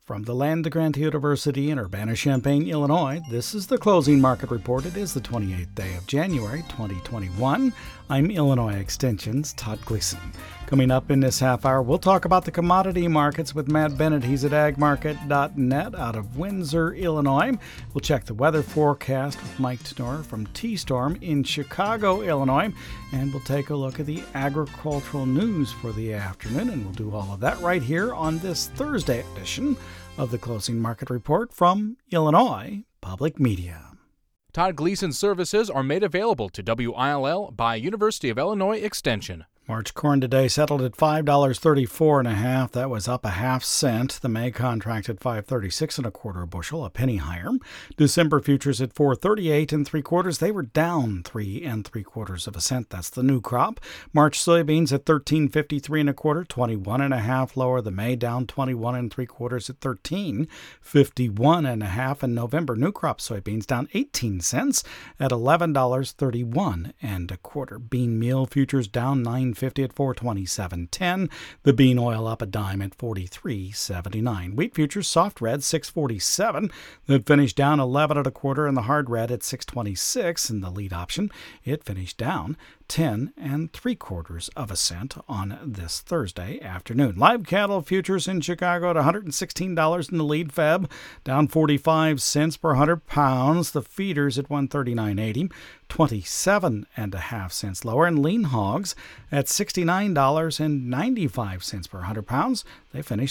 From the land-grant University in Urbana-Champaign, Illinois, this is the Closing Market Report. It is the 28th day of January, 2021. I'm Illinois Extension's Todd Gleason. Coming up in this half hour, we'll talk about the commodity markets with Matt Bennett. He's at agmarket.net out of Windsor, Illinois. We'll check the weather forecast with Mike Tenor from T-Storm in Chicago, Illinois. And we'll take a look at the agricultural news for the afternoon. And we'll do all of that right here on this Thursday edition of the Closing Market Report from Illinois Public Media. Todd Gleason services are made available to WILL by University of Illinois Extension. March corn today settled at $5.34.5. That was up a half cent. The May contract at $5.36 a bushel, a penny higher. December futures at $4.38 3/4. They were down 3 3/4 cents. That's the new crop. March soybeans at $13.53 21.5 lower. The May down 21 3/4 at $13.51.5. And November new crop soybeans down 18 cents at $11.31 Bean meal futures down 9.50 at $4.27.10. The bean oil up a dime at $43.79. Wheat futures soft red 6.47. That finished down 11 1/4, and the hard red at 6.26. In the lead option, it finished down 10 3/4 cents on this Thursday afternoon. Live cattle futures in Chicago at $116 in the lead. Feb down 45 cents per 100 pounds. The feeders at $139.80, 27.5 cents lower. And lean hogs at $69.95 per 100 pounds. They finished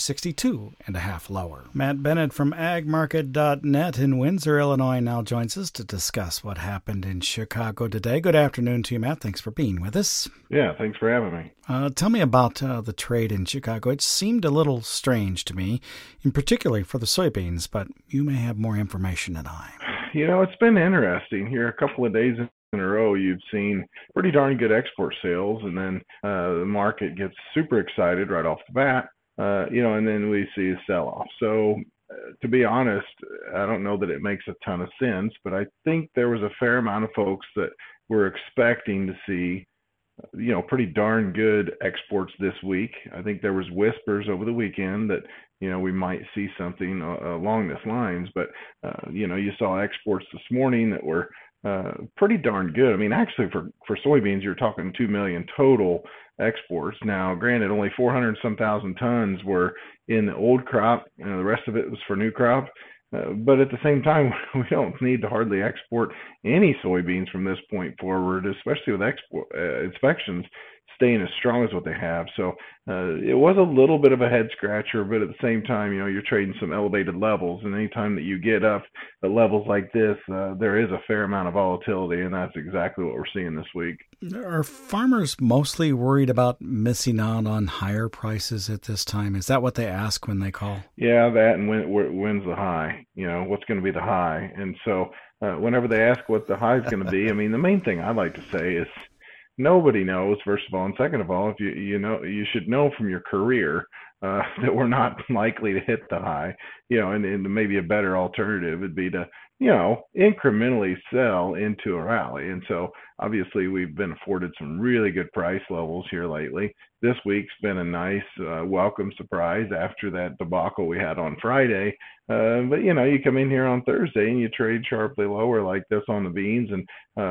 62.5 lower. Matt Bennett from agmarket.net in Windsor, Illinois now joins us to discuss what happened in Chicago today. Good afternoon to you, Matt. Thanks for being with us. Yeah, thanks for having me. Tell me about the trade in Chicago. It seemed a little strange to me, in particular for the soybeans, but you may have more information than I. You know, it's been interesting here. A couple of days in a row, you've seen pretty darn good export sales, and then the market gets super excited right off the bat, and then we see a sell-off. So to be honest, I don't know that it makes a ton of sense, but I think there was a fair amount of folks that were expecting to see pretty darn good exports this week. I think there was whispers over the weekend that, we might see something along this lines, but, you saw exports this morning that were pretty darn good. I mean, actually for soybeans, you're talking 2 million total exports. Now, granted, only 400 some thousand tons were in the old crop, the rest of it was for new crop. But at the same time, we don't need to hardly export any soybeans from this point forward, especially with export inspections staying as strong as what they have. So it was a little bit of a head scratcher, but at the same time, you're trading some elevated levels. And anytime that you get up at levels like this, there is a fair amount of volatility, and that's exactly what we're seeing this week. Are farmers mostly worried about missing out on higher prices at this time? Is that what they ask when they call? Yeah, that, and when's the high? What's going to be the high? And so whenever they ask what the high is going to be, I mean, the main thing I like to say is nobody knows, first of all, and second of all, if you should know from your career that we're not likely to hit the high, and maybe a better alternative would be to, incrementally sell into a rally. And so obviously we've been afforded some really good price levels here lately. This week's been a nice welcome surprise after that debacle we had on Friday. But you come in here on Thursday and you trade sharply lower like this on the beans, and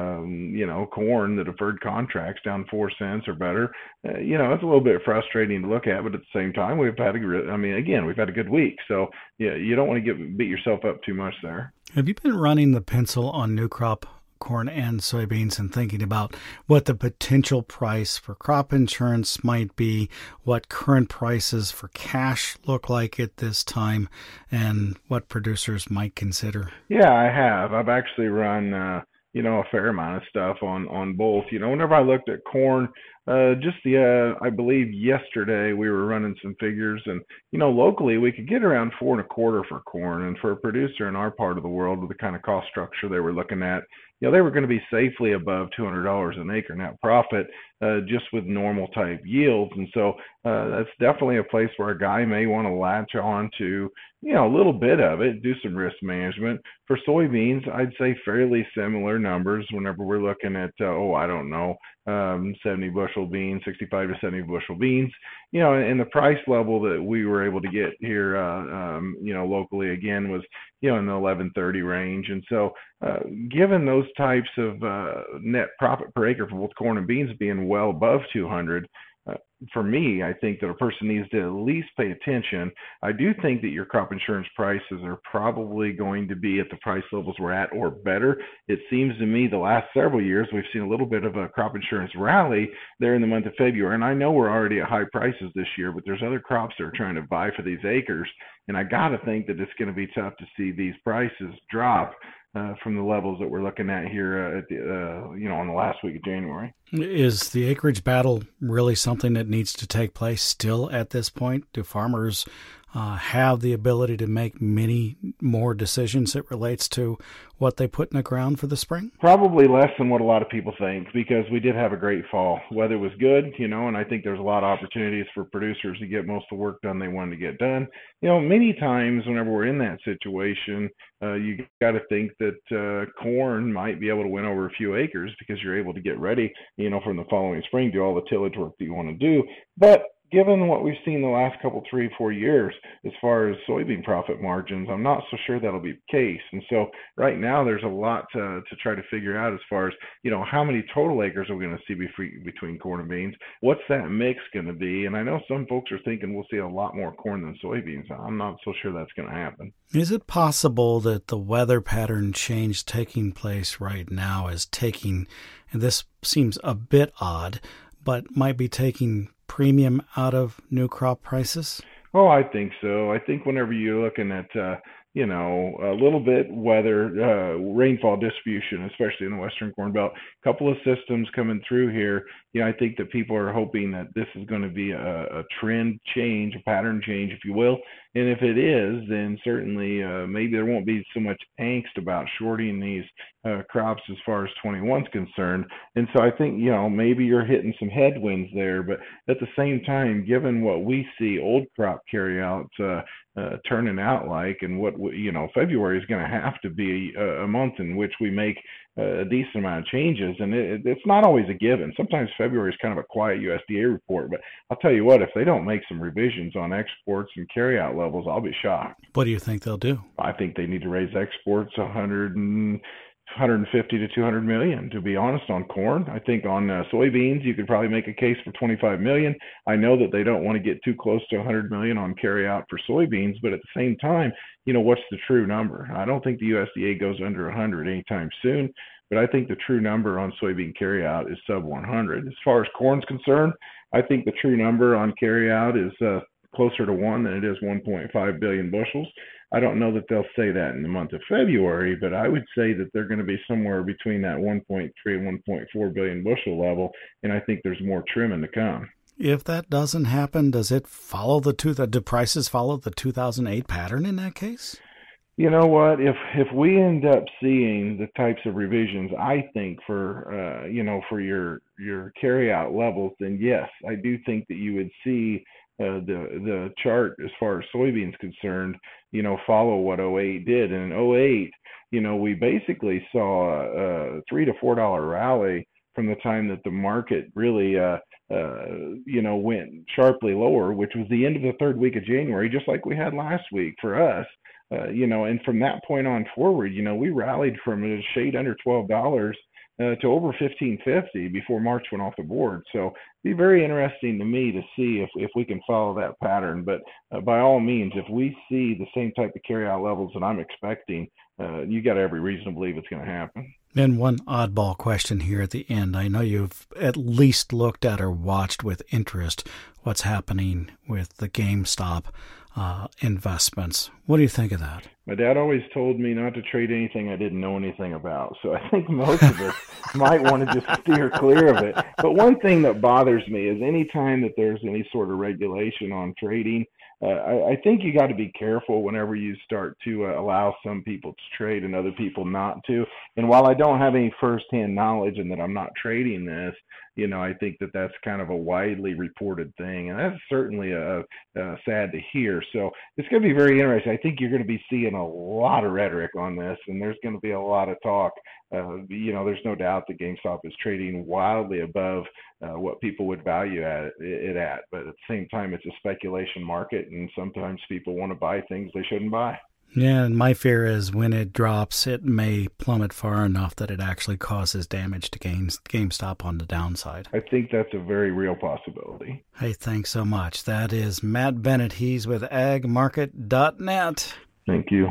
corn, the deferred contracts down 4 cents or better. It's a little bit frustrating to look at, but at the same time, we've had a good week. So you don't want to beat yourself up too much there. Have you been running the pencil on new crop corn and soybeans and thinking about what the potential price for crop insurance might be, what current prices for cash look like at this time, and what producers might consider? Yeah, I have. I've actually run, a fair amount of stuff on both. Whenever I looked at corn, I believe yesterday we were running some figures, and, locally we could get around 4 1/4 for corn. And for a producer in our part of the world with the kind of cost structure they were looking at, they were going to be safely above $200 an acre net profit, just with normal type yields. And so that's definitely a place where a guy may want to latch on to, a little bit of it, do some risk management. For soybeans, I'd say fairly similar numbers whenever we're looking at, 70 bushel beans, 65 to 70 bushel beans. and the price level that we were able to get here, locally again was, in the 1130 range. And so, given those types of net profit per acre for both corn and beans being well above 200, for me, I think that a person needs to at least pay attention. I do think that your crop insurance prices are probably going to be at the price levels we're at or better. It seems to me the last several years we've seen a little bit of a crop insurance rally there in the month of February. And I know we're already at high prices this year, but there's other crops that are trying to vie for these acres. And I got to think that it's going to be tough to see these prices drop from the levels that we're looking at here on the last week of January. Is the acreage battle really something that needs to take place still at this point? Do farmers have the ability to make many more decisions that relates to what they put in the ground for the spring? Probably less than what a lot of people think, because we did have a great fall. Weather was good, and I think there's a lot of opportunities for producers to get most of the work done they wanted to get done. Many times whenever we're in that situation, you got to think that corn might be able to win over a few acres because you're able to get ready, from the following spring, do all the tillage work that you want to do. But given what we've seen the last couple, 3-4 years, as far as soybean profit margins, I'm not so sure that'll be the case. And so right now there's a lot to try to figure out as far as, how many total acres are we going to see between corn and beans? What's that mix going to be? And I know some folks are thinking we'll see a lot more corn than soybeans. I'm not so sure that's going to happen. Is it possible that the weather pattern change taking place right now is taking, and this seems a bit odd, but might be taking premium out of new crop prices? Oh, I think so. I think whenever you're looking at, a little bit weather, rainfall distribution, especially in the Western Corn Belt, a couple of systems coming through here, I think that people are hoping that this is going to be a trend change, a pattern change, if you will. And if it is, then certainly maybe there won't be so much angst about shorting these crops as far as 21 is concerned. And so I think, maybe you're hitting some headwinds there. But at the same time, given what we see old crop carryouts turning out like, and what, February is going to have to be a month in which we make a decent amount of changes. And it's not always a given. Sometimes February is kind of a quiet USDA report. But I'll tell you what, if they don't make some revisions on exports and carryout levels, I'll be shocked. What do you think they'll do? I think they need to raise exports 150 to 200 million, to be honest, on corn. I think on soybeans, you could probably make a case for 25 million. I know that they don't want to get too close to 100 million on carryout for soybeans, but at the same time, what's the true number? I don't think the USDA goes under 100 anytime soon, but I think the true number on soybean carryout is sub 100. As far as corn's concerned, I think the true number on carryout is closer to 1 than it is 1.5 billion bushels. I don't know that they'll say that in the month of February, but I would say that they're going to be somewhere between that 1.3 and 1.4 billion bushel level, and I think there's more trimming to come. If that doesn't happen, does it follow do prices follow the 2008 pattern in that case? You know what? If we end up seeing the types of revisions, I think for your carryout levels, then yes, I do think that you would see the chart as far as soybeans concerned, follow what 08 did. And in 08, we basically saw a $3 to $4 rally from the time that the market really, went sharply lower, which was the end of the third week of January, just like we had last week for us. And from that point on forward, we rallied from a shade under $12 to over $15.50 before March went off the board. So it'd be very interesting to me to see if we can follow that pattern. But by all means, if we see the same type of carryout levels that I'm expecting, you got every reason to believe it's going to happen. And one oddball question here at the end. I know you've at least looked at or watched with interest what's happening with the GameStop investments. What do you think of that? My dad always told me not to trade anything I didn't know anything about. So I think most of us might want to just steer clear of it. But one thing that bothers me is any time that there's any sort of regulation on trading, I think you got to be careful whenever you start to allow some people to trade and other people not to. And while I don't have any firsthand knowledge and that I'm not trading this, I think that that's kind of a widely reported thing, and that's certainly sad to hear. So it's going to be very interesting. I think you're going to be seeing a lot of rhetoric on this, and there's going to be a lot of talk. There's no doubt that GameStop is trading wildly above what people would value it at. But at the same time, it's a speculation market, and sometimes people want to buy things they shouldn't buy. Yeah, and my fear is when it drops, it may plummet far enough that it actually causes damage to GameStop on the downside. I think that's a very real possibility. Hey, thanks so much. That is Matt Bennett. He's with agmarket.net. Thank you.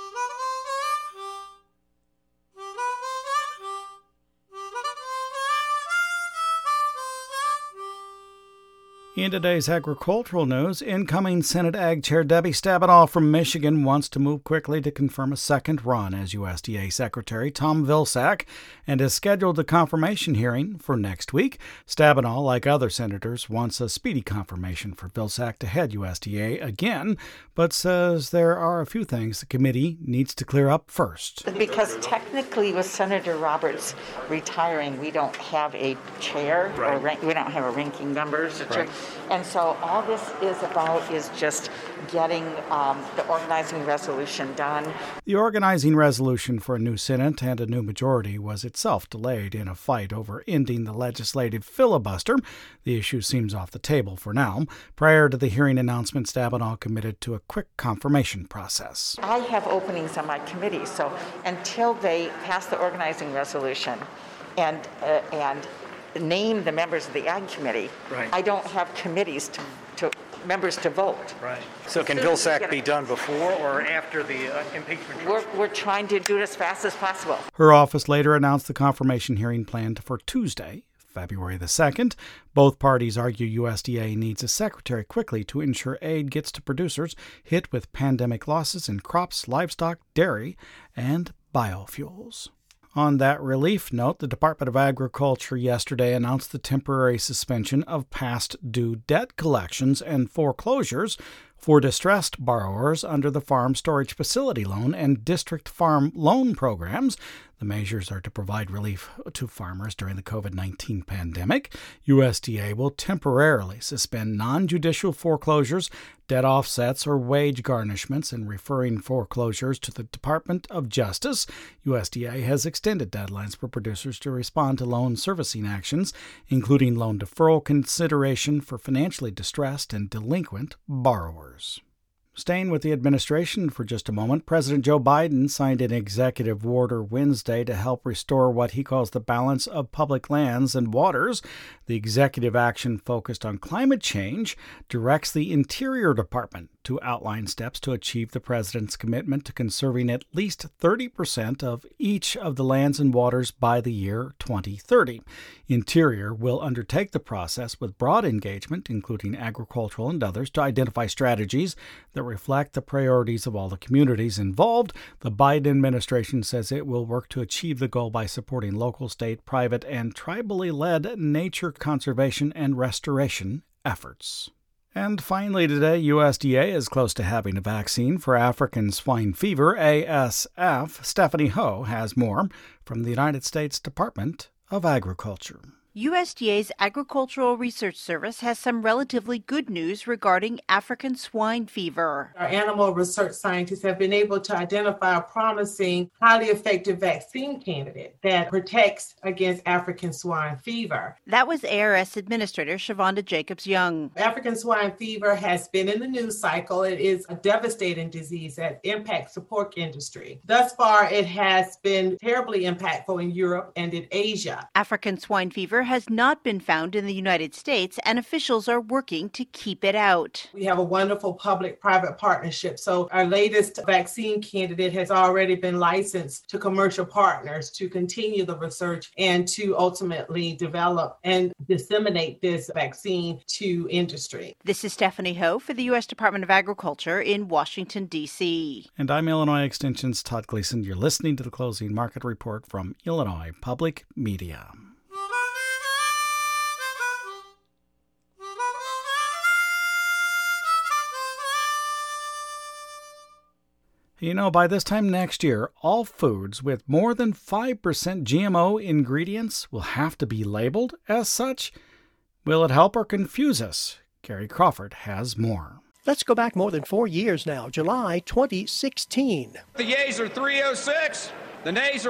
In today's agricultural news, incoming Senate Ag Chair Debbie Stabenow from Michigan wants to move quickly to confirm a second run as USDA Secretary Tom Vilsack and has scheduled a confirmation hearing for next week. Stabenow, like other senators, wants a speedy confirmation for Vilsack to head USDA again, but says there are a few things the committee needs to clear up first. Because technically with Senator Roberts retiring, we don't have a chair, or we don't have a ranking member. Right. And so all this is about is just getting the organizing resolution done. The organizing resolution for a new Senate and a new majority was itself delayed in a fight over ending the legislative filibuster. The issue seems off the table for now. Prior to the hearing announcement, Stabenow committed to a quick confirmation process. I have openings on my committee, so until they pass the organizing resolution and name the members of the Ag Committee, right, I don't have committees to members to vote. Right. So can Vilsack be done before or after the impeachment? We're trying to do it as fast as possible. Her office later announced the confirmation hearing planned for Tuesday, February the 2nd. Both parties argue USDA needs a secretary quickly to ensure aid gets to producers hit with pandemic losses in crops, livestock, dairy, and biofuels. On that relief note, the Department of Agriculture yesterday announced the temporary suspension of past due debt collections and foreclosures for distressed borrowers under the Farm Storage Facility Loan and District Farm Loan programs. The measures are to provide relief to farmers during the COVID-19 pandemic. USDA will temporarily suspend non-judicial foreclosures, debt offsets, or wage garnishments, and referring foreclosures to the Department of Justice. USDA has extended deadlines for producers to respond to loan servicing actions, including loan deferral consideration for financially distressed and delinquent borrowers. Staying with the administration for just a moment, President Joe Biden signed an executive order Wednesday to help restore what he calls the balance of public lands and waters. The executive action focused on climate change directs the Interior Department to outline steps to achieve the president's commitment to conserving at least 30% of each of the lands and waters by the year 2030. Interior will undertake the process with broad engagement, including agricultural and others, to identify strategies that reflect the priorities of all the communities involved. The Biden administration says it will work to achieve the goal by supporting local, state, private, and tribally led nature conservation and restoration efforts. And finally today, USDA is close to having a vaccine for African swine fever, ASF. Stephanie Ho has more from the United States Department of Agriculture. USDA's Agricultural Research Service has some relatively good news regarding African swine fever. Our animal research scientists have been able to identify a promising, highly effective vaccine candidate that protects against African swine fever. That was ARS Administrator Shavonda Jacobs-Young. African swine fever has been in the news cycle. It is a devastating disease that impacts the pork industry. Thus far, it has been terribly impactful in Europe and in Asia. African swine fever has not been found in the United States, and officials are working to keep it out. We have a wonderful public-private partnership. So our latest vaccine candidate has already been licensed to commercial partners to continue the research and to ultimately develop and disseminate this vaccine to industry. This is Stephanie Ho for the U.S. Department of Agriculture in Washington, D.C. And I'm Illinois Extension's Todd Gleason. You're listening to the Closing Market Report from Illinois Public Media. You know, by this time next year, all foods with more than 5% GMO ingredients will have to be labeled as such. Will it help or confuse us? Gary Crawford has more. Let's go back more than 4 years now, July 2016. The yeas are 306, the nays are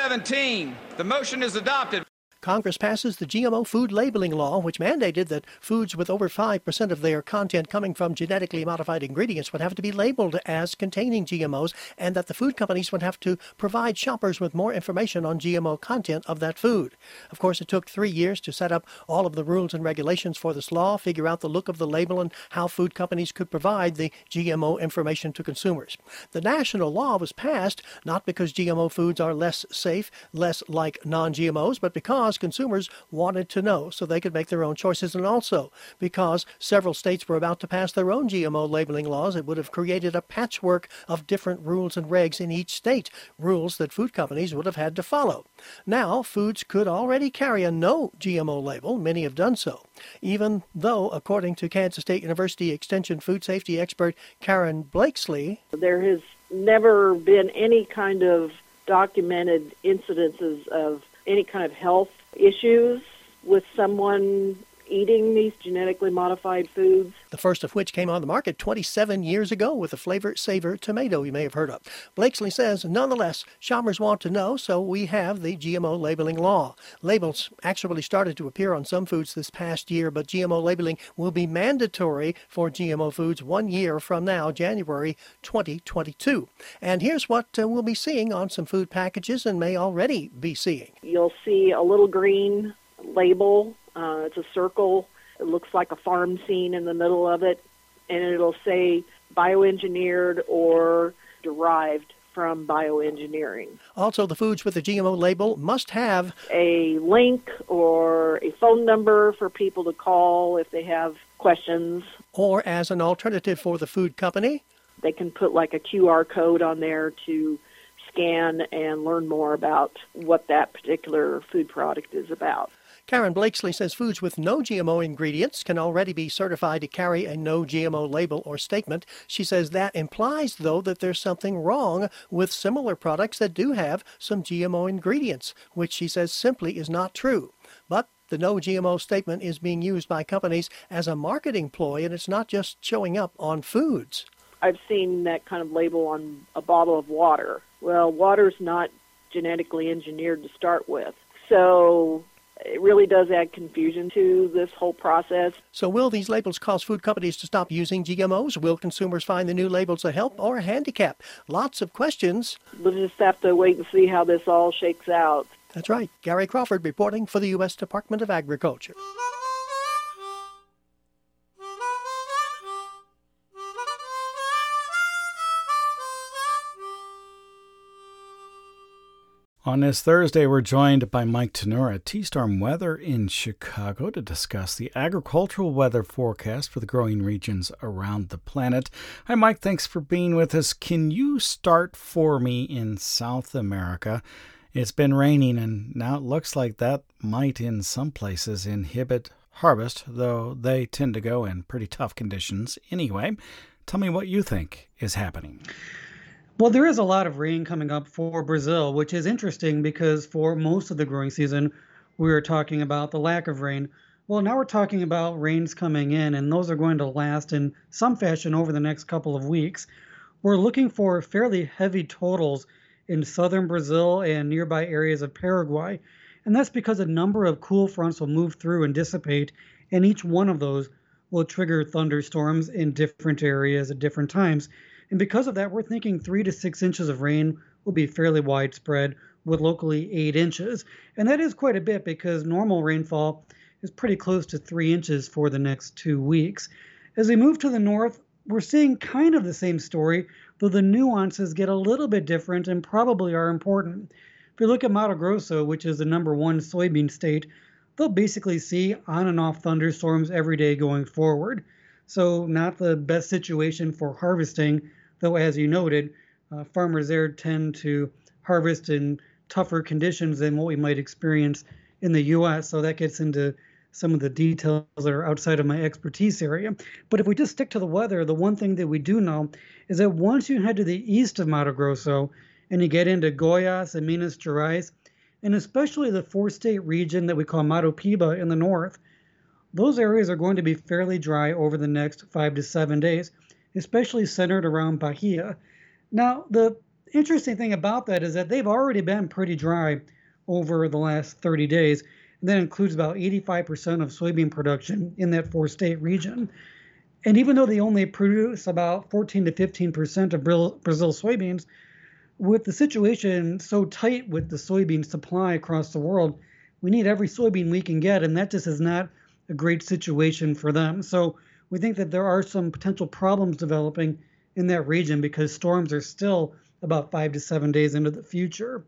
117. The motion is adopted. Congress passes the GMO food labeling law, which mandated that foods with over 5% of their content coming from genetically modified ingredients would have to be labeled as containing GMOs, and that the food companies would have to provide shoppers with more information on GMO content of that food. Of course, it took 3 years to set up all of the rules and regulations for this law, figure out the look of the label, and how food companies could provide the GMO information to consumers. The national law was passed not because GMO foods are less safe, less like non-GMOs, but because consumers wanted to know so they could make their own choices, and also because several states were about to pass their own GMO labeling laws. It would have created a patchwork of different rules and regs in each state, rules that food companies would have had to follow. Now, foods could already carry a no GMO label. Many have done so, even though, according to Kansas State University Extension food safety expert Karen Blakesley, there has never been any kind of documented incidences of any kind of health issues with someone eating these genetically modified foods. The first of which came on the market 27 years ago with the Flavor Savor tomato you may have heard of. Blakesley says, nonetheless, shoppers want to know, so we have the GMO labeling law. Labels actually started to appear on some foods this past year, but GMO labeling will be mandatory for GMO foods 1 year from now, January 2022. And here's what we'll be seeing on some food packages and may already be seeing. You'll see a little green label. It's a circle. It looks like a farm scene in the middle of it, and it'll say bioengineered or derived from bioengineering. Also, the foods with the GMO label must have a link or a phone number for people to call if they have questions. Or as an alternative for the food company, they can put like a QR code on there to scan and learn more about what that particular food product is about. Karen Blakesley says foods with no GMO ingredients can already be certified to carry a no GMO label or statement. She says that implies, though, that there's something wrong with similar products that do have some GMO ingredients, which she says simply is not true. But the no GMO statement is being used by companies as a marketing ploy, and it's not just showing up on foods. I've seen that kind of label on a bottle of water. Well, water's not genetically engineered to start with. So it really does add confusion to this whole process. So will these labels cause food companies to stop using GMOs? Will consumers find the new labels a help or a handicap? Lots of questions. We'll just have to wait and see how this all shakes out. That's right. Gary Crawford reporting for the U.S. Department of Agriculture. On this Thursday, we're joined by Mike Tenura at T-Storm Weather in Chicago to discuss the agricultural weather forecast for the growing regions around the planet. Hi, Mike. Thanks for being with us. Can you start for me in South America? It's been raining, and now it looks like that might, in some places, inhibit harvest, though they tend to go in pretty tough conditions anyway. Tell me what you think is happening. Well, there is a lot of rain coming up for Brazil, which is interesting because for most of the growing season, we were talking about the lack of rain. Well, now we're talking about rains coming in, and those are going to last in some fashion over the next couple of weeks. We're looking for fairly heavy totals in southern Brazil and nearby areas of Paraguay, and that's because a number of cool fronts will move through and dissipate, and each one of those will trigger thunderstorms in different areas at different times. And because of that, we're thinking 3 to 6 inches of rain will be fairly widespread, with locally 8 inches. And that is quite a bit because normal rainfall is pretty close to 3 inches for the next 2 weeks. As we move to the north, we're seeing kind of the same story, though the nuances get a little bit different and probably are important. If you look at Mato Grosso, which is the number one soybean state, they'll basically see on and off thunderstorms every day going forward. So not the best situation for harvesting, though, as you noted, farmers there tend to harvest in tougher conditions than what we might experience in the U.S. So that gets into some of the details that are outside of my expertise area. But if we just stick to the weather, the one thing that we do know is that once you head to the east of Mato Grosso and you get into Goiás and Minas Gerais, and especially the four-state region that we call Mato Piba in the north, those areas are going to be fairly dry over the next 5 to 7 days, especially centered around Bahia. Now, the interesting thing about that is that they've already been pretty dry over the last 30 days. And that includes about 85% of soybean production in that four-state region. And even though they only produce about 14 to 15% of Brazil's soybeans, with the situation so tight with the soybean supply across the world, we need every soybean we can get, and that just is not a great situation for them. So we think that there are some potential problems developing in that region because storms are still about 5 to 7 days into the future.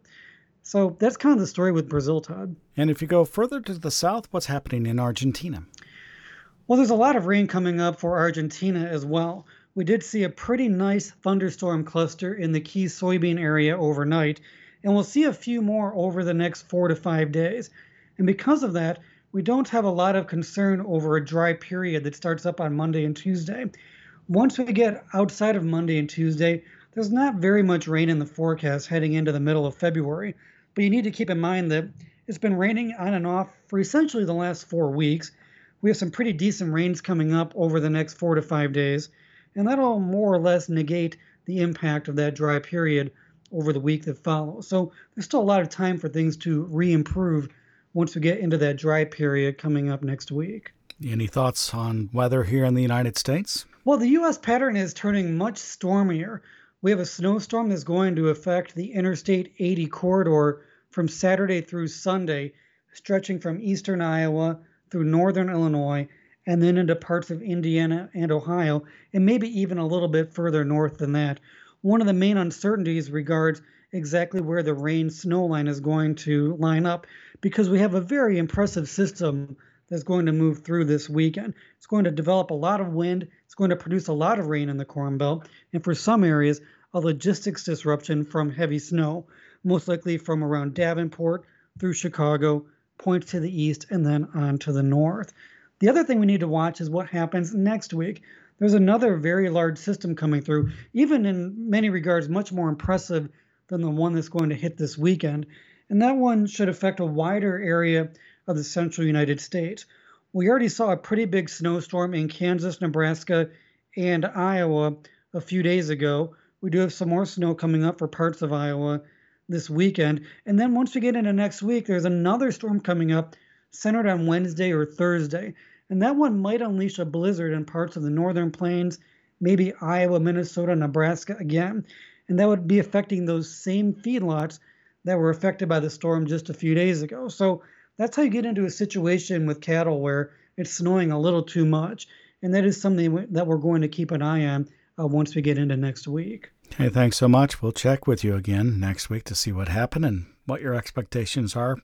So that's kind of the story with Brazil, Todd. And if you go further to the south, what's happening in Argentina? Well, there's a lot of rain coming up for Argentina as well. We did see a pretty nice thunderstorm cluster in the key soybean area overnight, and we'll see a few more over the next 4 to 5 days. And because of that, we don't have a lot of concern over a dry period that starts up on Monday and Tuesday. Once we get outside of Monday and Tuesday, there's not very much rain in the forecast heading into the middle of February, but you need to keep in mind that it's been raining on and off for essentially the last 4 weeks. We have some pretty decent rains coming up over the next 4 to 5 days, and that'll more or less negate the impact of that dry period over the week that follows. So there's still a lot of time for things to re-improve once we get into that dry period coming up next week. Any thoughts on weather here in the United States? Well, the U.S. pattern is turning much stormier. We have a snowstorm that's going to affect the Interstate 80 corridor from Saturday through Sunday, stretching from eastern Iowa through northern Illinois, and then into parts of Indiana and Ohio, and maybe even a little bit further north than that. One of the main uncertainties regards exactly where the rain-snow line is going to line up, because we have a very impressive system that's going to move through this weekend. It's going to develop a lot of wind. It's going to produce a lot of rain in the Corn Belt, and for some areas, a logistics disruption from heavy snow, most likely from around Davenport through Chicago, points to the east, and then on to the north. The other thing we need to watch is what happens next week. There's another very large system coming through, even in many regards much more impressive than the one that's going to hit this weekend. And that one should affect a wider area of the central United States. We already saw a pretty big snowstorm in Kansas, Nebraska, and Iowa a few days ago. We do have some more snow coming up for parts of Iowa this weekend. And then once we get into next week, there's another storm coming up centered on Wednesday or Thursday. And that one might unleash a blizzard in parts of the northern plains, maybe Iowa, Minnesota, Nebraska again. And that would be affecting those same feedlots that were affected by the storm just a few days ago. So that's how you get into a situation with cattle where it's snowing a little too much. And that is something that we're going to keep an eye on once we get into next week. Hey, thanks so much. We'll check with you again next week to see what happened and what your expectations are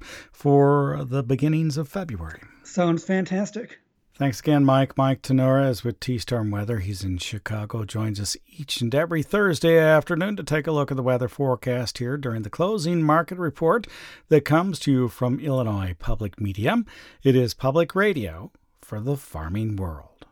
for the beginnings of February. Sounds fantastic. Thanks again, Mike. Mike Tenora is with T-Storm Weather. He's in Chicago. Joins us each and every Thursday afternoon to take a look at the weather forecast here during the closing market report that comes to you from Illinois Public Media. It is public radio for the farming world.